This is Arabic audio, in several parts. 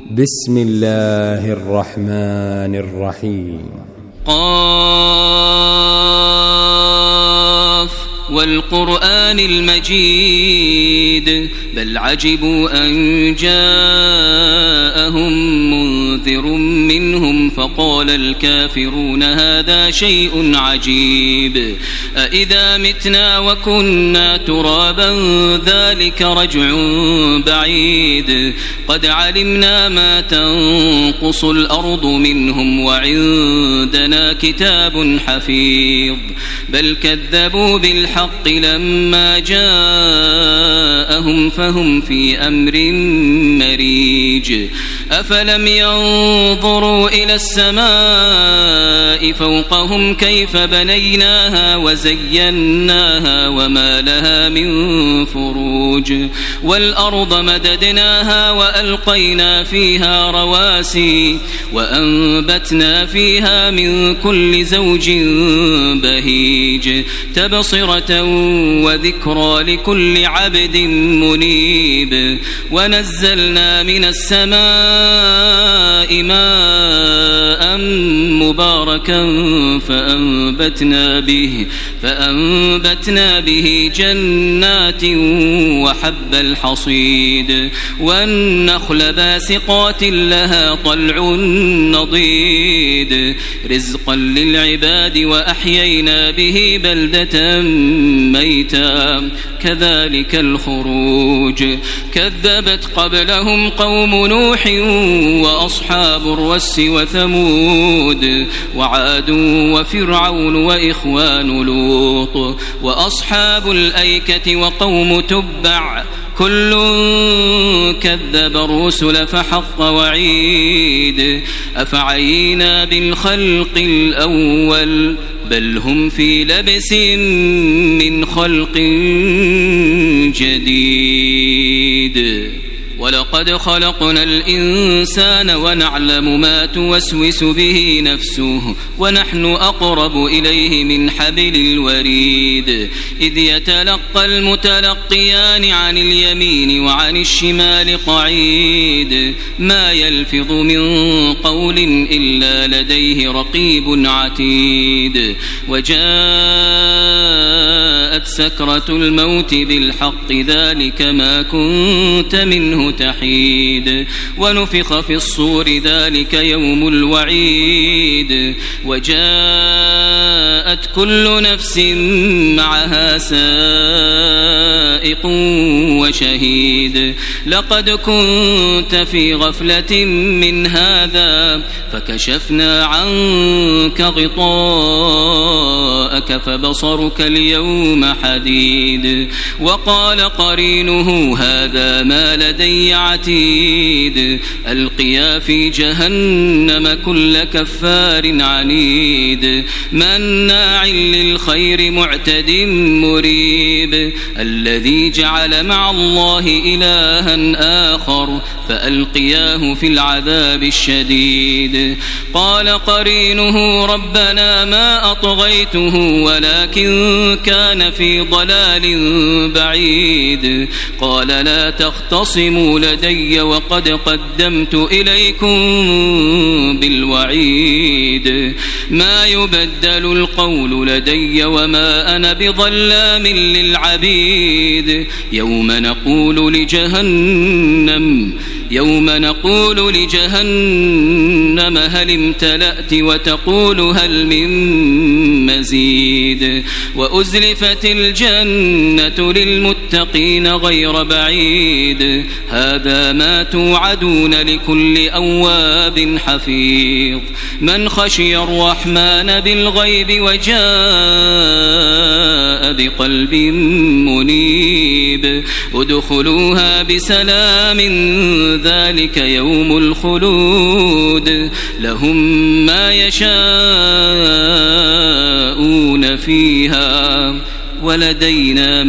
بسم الله الرحمن الرحيم. قاف والقرآن المجيد بل عجبوا أن جاءهم منذر منهم فقال الكافرون هذا شيء عجيب أإذا متنا وكنا ترابا ذلك رجع بعيد قد علمنا ما تنقص الأرض منهم وعندنا كتاب حفيظ بل كذبوا بالحق لما جاءهم فهم في أمر مريج أفلم ينظروا إلى السماء فوقهم كيف بنيناها وزيناها وما لها من فروج والأرض مددناها وألقينا فيها رواسي وأنبتنا فيها من كل زوج بهيج تبصرة وذكرى لكل عبد منيب ونزلنا من السماء ماء مباركا فأنبتنا به جنات وحب الحصيد والنخل باسقات لها طلع نضيد رزقا للعباد وأحيينا به بلدة ميتا كذلك الخروج كذبت قبلهم قوم نوح وأصحاب الرس وثمود وعاد وفرعون وإخوان لوط وأصحاب الأيكة وقوم تبع كل كذب الرسل فحق وعيد أفعينا بالخلق الأول بل هم في لبس من خلق جديد ولقد خلقنا الإنسان ونعلم ما توسوس به نفسه ونحن أقرب إليه من حبل الوريد إذ يتلقى المتلقيان عن اليمين وعن الشمال قعيد ما يلفظ من قول إلا لديه رقيب عتيد وجاءت سكرة الموت بالحق ذلك ما كنت منه تحيد ونفخ في الصور ذلك يوم الوعيد وجاءت كل نفس معها سائق وشهيد لقد كنت في غفلة من هذا فكشفنا عنك غطاءك فبصرك اليوم حديد وقال قرينه هذا ما لدي عتيد ألقيا في جهنم كل كفار عنيد مناع للخير معتد مريب الذي جعل مع الله إلها آخر فألقياه في العذاب الشديد قال قرينه ربنا ما أطغيته ولكن كان في ضلال بعيد قال لا تختصموا لدي وقد قدمت إليكم بالوعيد ما يبدل القول لدي وما أنا بظلام للعبيد يوم نقول لجهنم هل امتلأت وتقول هل من مزيد وأزلفت الجنة للمتقين غير بعيد هذا ما توعدون لكل أواب حفيظ من خشي الرحمن بالغيب وجاء بقلب منيب ادخلوها بسلام ذلك يوم الخلود لهم ما يشاءون فيها ولدينا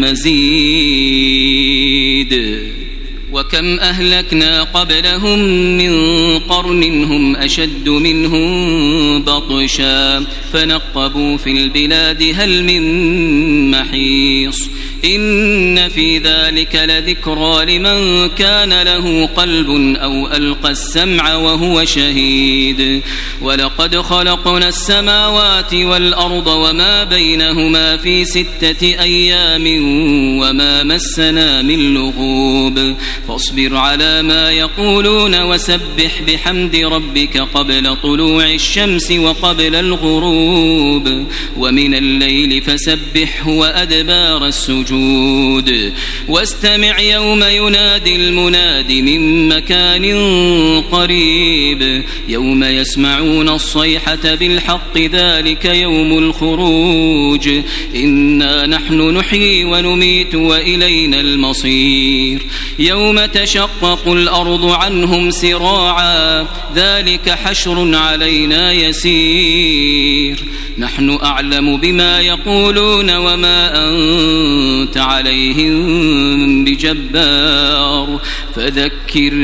مزيد وكم أهلكنا قبلهم من قرن هم أشد منهم بطشا فنقبوا في البلاد هل من محيص إن في ذلك لذكرى لمن كان له قلب أو ألقى السمع وهو شهيد ولقد خلقنا السماوات والأرض وما بينهما في 6 أيام وما مسنا من لغوب فاصبر على ما يقولون وسبح بحمد ربك قبل طلوع الشمس وقبل الغروب ومن الليل فسبحه وأدبار السجود واستمع يوم ينادي المناد من مكان قريب يوم يسمعون الصيحة بالحق ذلك يوم الخروج إنا نحن نحيي ونميت وإلينا المصير يوم تشقق الأرض عنهم سراعا ذلك حشر علينا يسير نحن أعلم بما يقولون وما أنت عليهم بجبار فذكر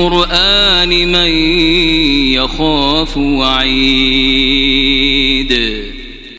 بالقرآن من يخاف وعيد